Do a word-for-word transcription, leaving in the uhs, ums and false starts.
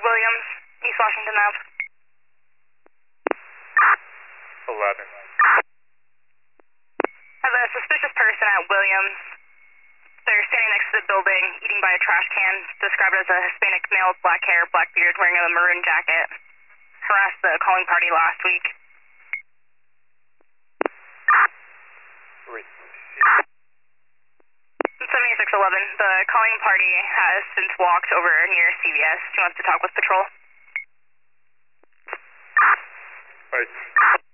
Williams, East Washington Ave. eleven. I have a suspicious person at Williams. They're standing next to the building, eating by a trash can, described as a Hispanic male with black hair, black beard, wearing a maroon jacket. Harassed the calling party last week. Three. seventy-six eleven, the calling party has since walked over near C V S. She wants to talk with patrol. Right.